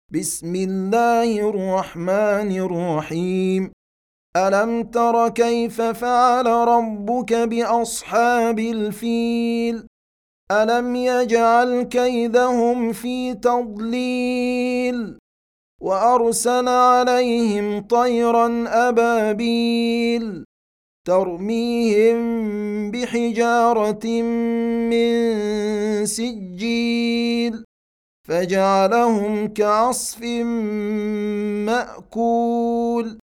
بسم الله الرحمن الرحيم. ألم تر كيف فعل ربك بأصحاب الفيل؟ ألم يجعل كيدهم في تضليل وأرسل عليهم طيرا أبابيل ترميهم بحجارة من سجيل فجعلهم كعصف مأكول.